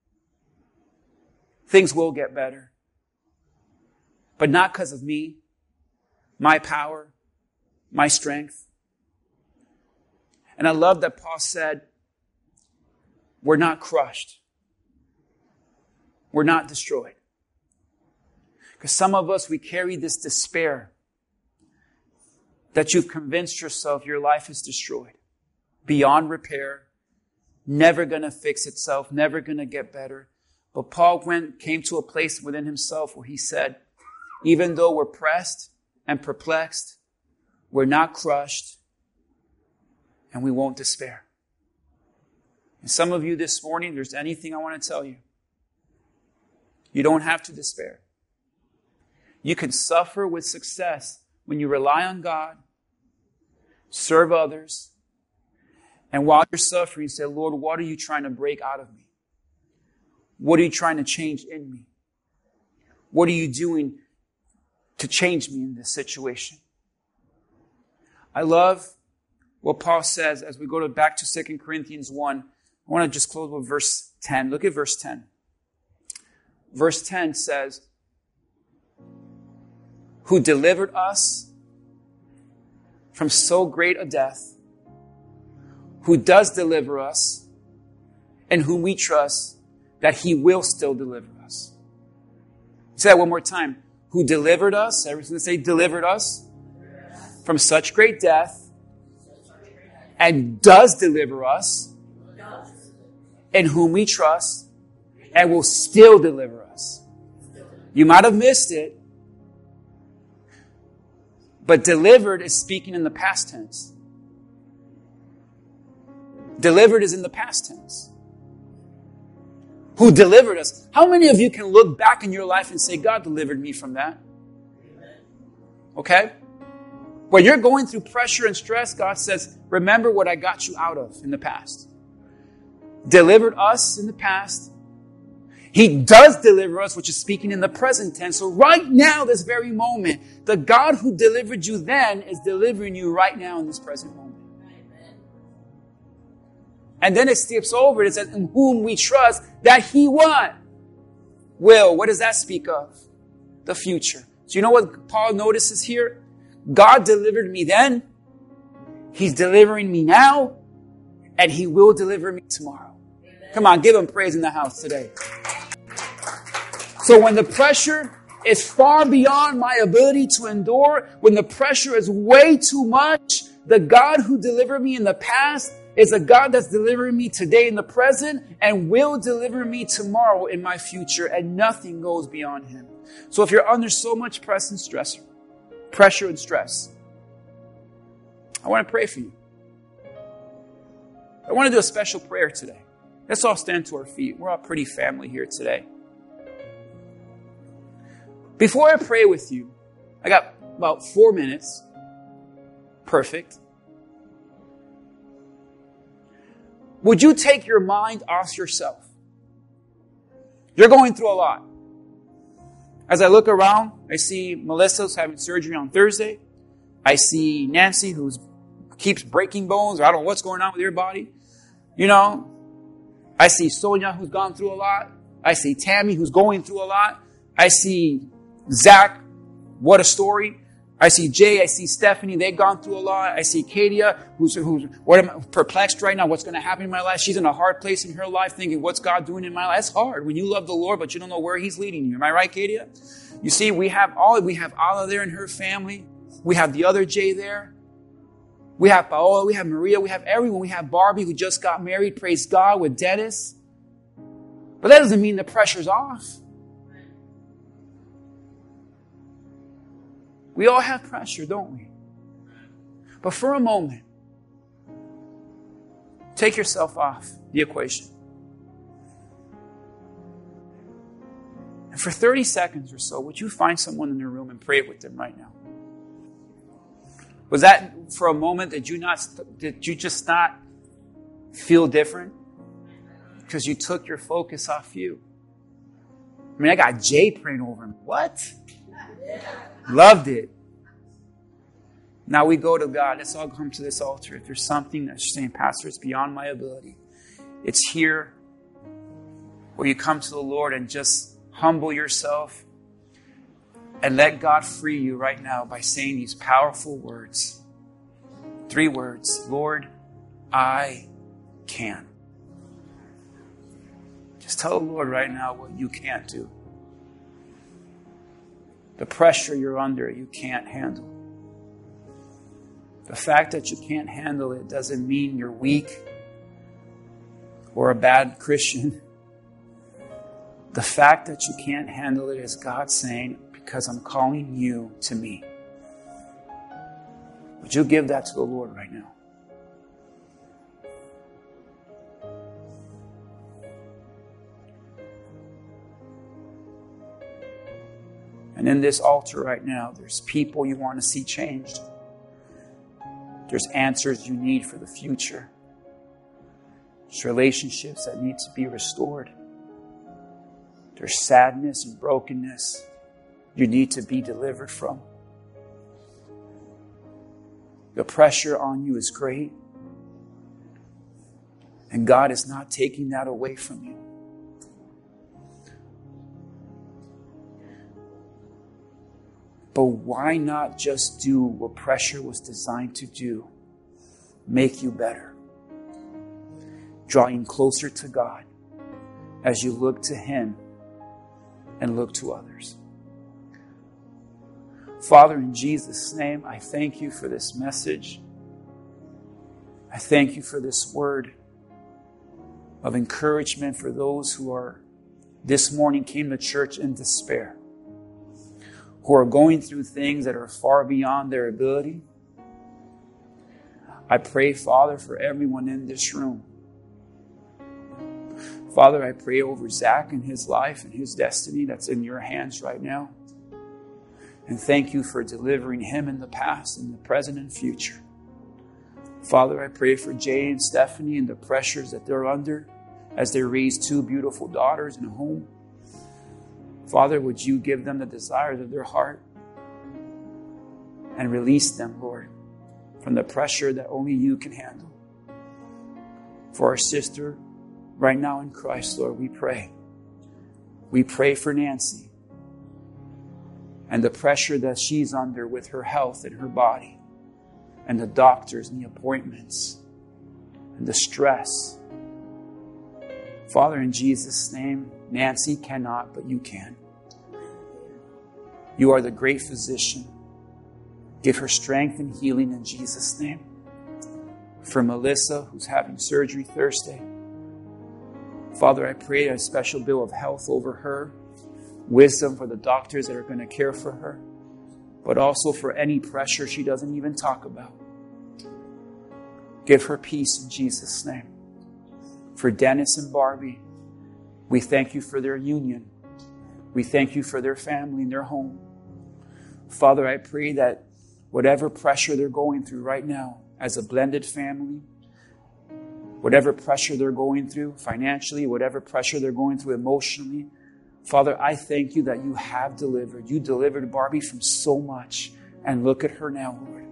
Things will get better. But not because of me, my power, my strength. And I love that Paul said, we're not crushed. We're not destroyed. Because some of us, we carry this despair that you've convinced yourself your life is destroyed, beyond repair, never going to fix itself, never going to get better. But Paul went, came to a place within himself where he said, even though we're pressed and perplexed. We're not crushed. And we won't despair. And some of you this morning, if there's anything I want to tell you, you don't have to despair. You can suffer with success when you rely on God, serve others, and while you're suffering, say, Lord, what are you trying to break out of me? What are you trying to change in me? What are you doing to change me in this situation? I love what Paul says as we go to back to Second Corinthians one. I want to just close with verse ten. Look at verse ten. Verse ten says, who delivered us from so great a death, who does deliver us, and whom we trust that he will still deliver us. Say that one more time. Who delivered us, everyone's going to say delivered us, from such great death, and does deliver us, in whom we trust, and will still deliver us. You might have missed it, but delivered is speaking in the past tense. Delivered is in the past tense. Who delivered us? How many of you can look back in your life and say, God delivered me from that? Okay? When you're going through pressure and stress, God says, remember what I got you out of in the past. Delivered us in the past. He does deliver us, which is speaking in the present tense. So right now, this very moment, the God who delivered you then is delivering you right now in this present moment. And then it skips over. It says, in whom we trust that he what? Will. What does that speak of? The future. So you know what Paul notices here? God delivered me then. He's delivering me now. And he will deliver me tomorrow. Amen. Come on, give him praise in the house today. So when the pressure is far beyond my ability to endure, when the pressure is way too much, the God who delivered me in the past is a God that's delivering me today in the present and will deliver me tomorrow in my future, and nothing goes beyond him. So if you're under so much press and stress, pressure and stress, I want to pray for you. I want to do a special prayer today. Let's all stand to our feet. We're all a pretty family here today. Before I pray with you, I got about four minutes. Perfect. Would you take your mind off yourself? You're going through a lot. As I look around, I see Melissa who's having surgery on Thursday. I see Nancy who keeps breaking bones. Or I don't know what's going on with your body. You know, I see Sonia who's gone through a lot. I see Tammy who's going through a lot. I see Zach. What a story. I see Jay, I see Stephanie, they've gone through a lot. I see Katia, who's, who's what am I, perplexed right now, what's going to happen in my life. She's in a hard place in her life thinking, what's God doing in my life? That's hard when you love the Lord, but you don't know where he's leading you. Am I right, Katia? You see, we have all, we have Allah there and her family. We have the other Jay there. We have Paola, we have Maria, we have everyone. We have Barbie who just got married, praise God, with Dennis. But that doesn't mean the pressure's off. We all have pressure, don't we? But for a moment, take yourself off the equation. And for thirty seconds or so, would you find someone in the room and pray with them right now? Was that for a moment that you not did you just not feel different? Because you took your focus off you. I mean, I got Jay praying over him. What? Loved it. Now we go to God. Let's all come to this altar. If there's something that's saying, Pastor, it's beyond my ability, it's here where you come to the Lord and just humble yourself and let God free you right now by saying these powerful words. Three words. Lord, I can. Just tell the Lord right now what you can't do. The pressure you're under, you can't handle. The fact that you can't handle it doesn't mean you're weak or a bad Christian. The fact that you can't handle it is God saying, because I'm calling you to me. Would you give that to the Lord right now? And in this altar right now, there's people you want to see changed. There's answers you need for the future. There's relationships that need to be restored. There's sadness and brokenness you need to be delivered from. The pressure on you is great. And God is not taking that away from you. But why not just do what pressure was designed to do? Make you better. Drawing closer to God as you look to Him and look to others. Father, in Jesus' name, I thank you for this message. I thank you for this word of encouragement for those who are this morning came to church in despair, who are going through things that are far beyond their ability. I pray, Father, for everyone in this room. Father, I pray over Zach and his life and his destiny that's in your hands right now. And thank you for delivering him in the past, in the present and future. Father, I pray for Jay and Stephanie and the pressures that they're under as they raise two beautiful daughters in a home. Father, would you give them the desires of their heart and release them, Lord, from the pressure that only you can handle. For our sister, right now in Christ, Lord, we pray. We pray for Nancy and the pressure that she's under with her health and her body and the doctors and the appointments and the stress. Father, in Jesus' name, Nancy cannot, but you can. You are the great physician. Give her strength and healing in Jesus' name. For Melissa, who's having surgery Thursday, Father, I pray a special bill of health over her, wisdom for the doctors that are going to care for her, but also for any pressure she doesn't even talk about. Give her peace in Jesus' name. For Dennis and Barbie, we thank you for their union. We thank you for their family and their home. Father, I pray that whatever pressure they're going through right now as a blended family, whatever pressure they're going through financially, whatever pressure they're going through emotionally, Father, I thank you that you have delivered. You delivered Barbie from so much. And look at her now, Lord.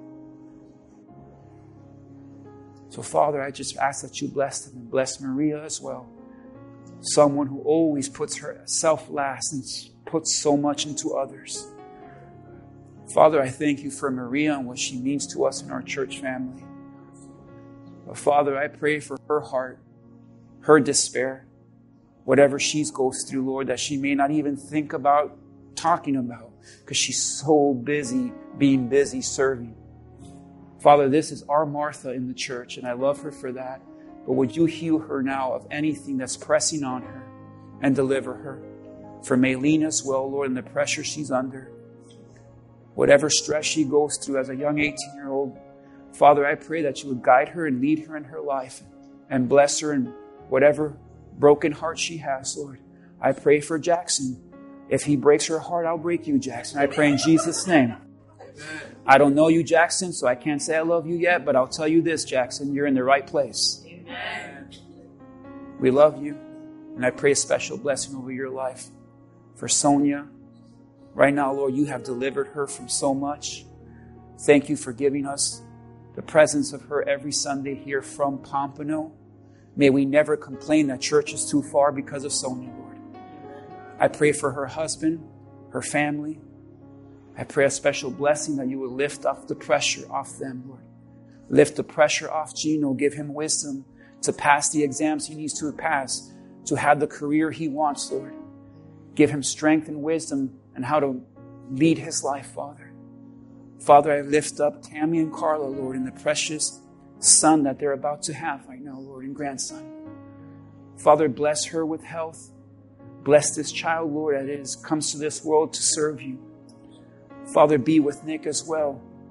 So, Father, I just ask that you bless them and bless Maria as well. Someone who always puts herself last and puts so much into others. Father, I thank you for Maria and what she means to us in our church family. But Father, I pray for her heart, her despair, whatever she goes through, Lord, that she may not even think about talking about because she's so busy being busy serving. Father, this is our Martha in the church, and I love her for that. But would you heal her now of anything that's pressing on her and deliver her? For Maylene as well, Lord, and the pressure she's under. Whatever stress she goes through as a young eighteen-year-old, Father, I pray that you would guide her and lead her in her life and bless her in whatever broken heart she has, Lord. I pray for Jackson. If he breaks her heart, I'll break you, Jackson. I pray in Jesus' name. Amen. I don't know you, Jackson, so I can't say I love you yet, but I'll tell you this, Jackson, you're in the right place. Amen. We love you, and I pray a special blessing over your life. For Sonia, right now, Lord, you have delivered her from so much. Thank you for giving us the presence of her every Sunday here from Pompano. May we never complain that church is too far because of Sonia, Lord. I pray for her husband, her family. I pray a special blessing that you would lift off the pressure off them, Lord. Lift the pressure off Gino. Give him wisdom to pass the exams he needs to pass, to have the career he wants, Lord. Give him strength and wisdom and how to lead his life, Father. Father, I lift up Tammy and Carla, Lord, and the precious son that they're about to have right now, Lord, and grandson. Father, bless her with health. Bless this child, Lord, that is comes to this world to serve you. Father, be with Nick as well.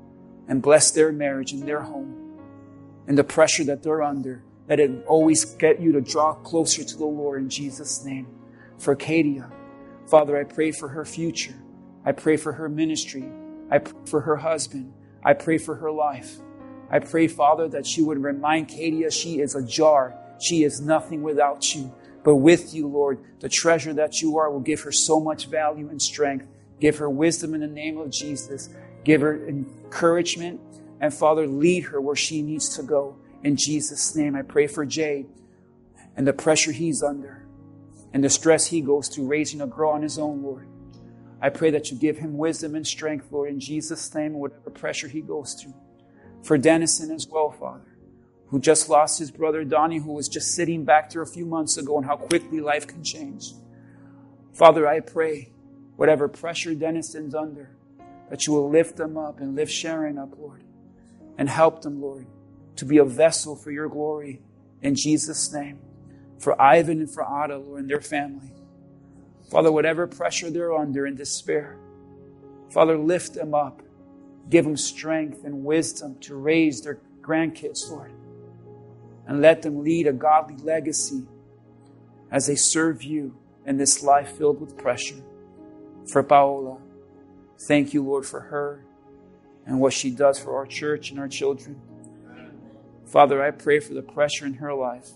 and bless their marriage and their home and the pressure that they're under. Let it always get you to draw closer to the Lord in Jesus' name. For Katia, Father, I pray for her future. I pray for her ministry. I pray for her husband. I pray for her life. I pray, Father, that you would remind Katia she is a jar. She is nothing without you. But with you, Lord, the treasure that you are will give her so much value and strength. Give her wisdom in the name of Jesus. Give her encouragement. And Father, lead her where she needs to go. In Jesus' name, I pray for Jay and the pressure he's under and the stress he goes through raising a girl on his own, Lord. I pray that you give him wisdom and strength, Lord, in Jesus' name, whatever pressure he goes through. For Dennison as well, Father, who just lost his brother Donnie, who was just sitting back there a few months ago, and how quickly life can change. Father, I pray whatever pressure Dennison's under, that you will lift them up and lift Sharon up, Lord, and help them, Lord, to be a vessel for your glory in Jesus' name. For Ivan and for Ada, Lord, and their family. Father, whatever pressure they're under in despair, Father, lift them up. Give them strength and wisdom to raise their grandkids, Lord. And let them lead a godly legacy as they serve you in this life filled with pressure. For Paola, thank you, Lord, for her and what she does for our church and our children. Father, I pray for the pressure in her life.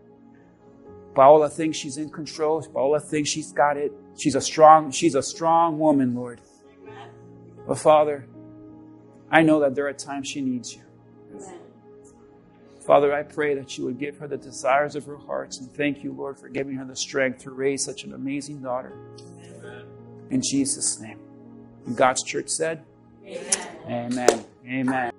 Paola thinks she's in control. Paola thinks she's got it. She's a strong, she's a strong woman, Lord. But Father, I know that there are times she needs you. Father, I pray that you would give her the desires of her heart. And thank you, Lord, for giving her the strength to raise such an amazing daughter. Amen. In Jesus' name. And God's church said, Amen. Amen. Amen.